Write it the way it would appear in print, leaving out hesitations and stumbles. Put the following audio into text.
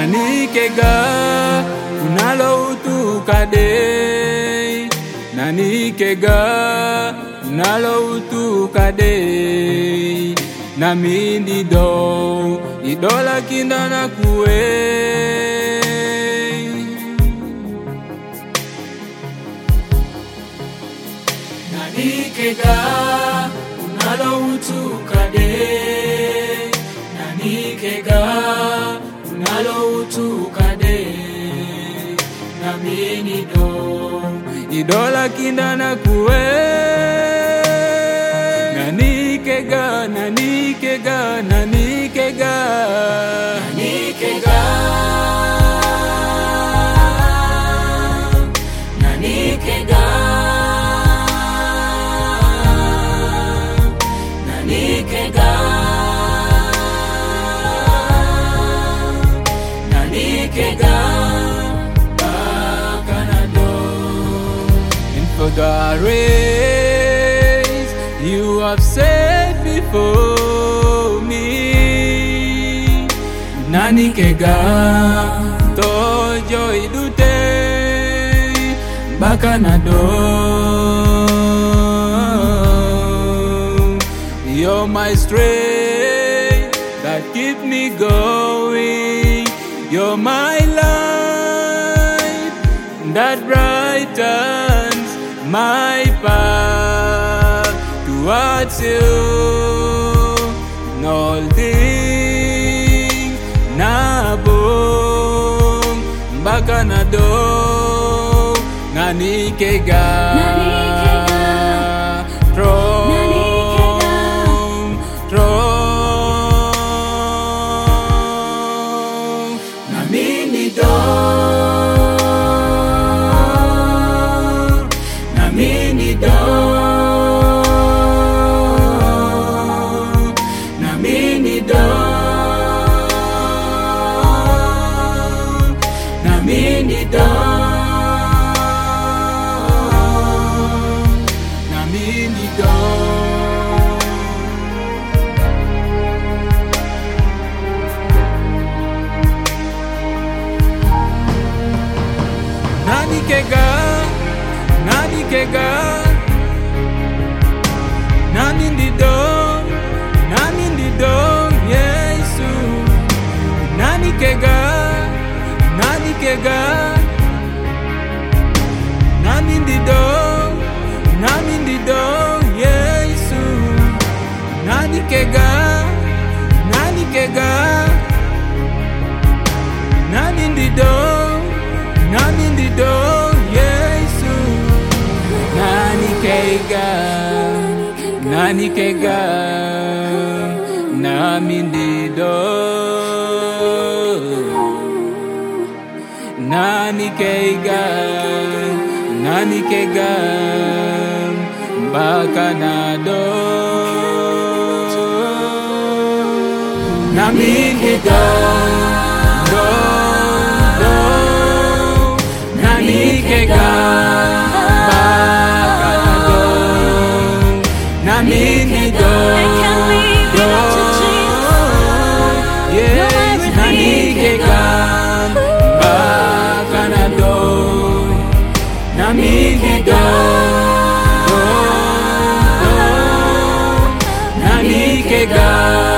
nanikega unalo utukade, nanikega unalo utukade, namindi do idola kindana kuwe, nanikega unalo utukade, nanikega unalo utukade, namini do idola kindana kuwe, nanikega nanikega nanikega nanikega nanikega nanikega nanikega bakanado. And for the race you have set before me, nanikega tojo idute bakanado. You're my strength that keep me going. You're my light that brightens my path towards you. In all things, nabong bakanado, nanikega, namini do, namini do, namini do, namini do, namini do. Nanikega, nanikega, namindido, namindido, Yesu. Nanikega, nanikega, namindido, namindido, Yesu. Nanikega, nanikega, namindido, namindido, Yesu. Nanikega, nanikega, namindido, nanikega, nanikega, bakanado, namindido, nanikega, bakanado, namindido, yes, nanikega, bakanado, namindido, nanikega.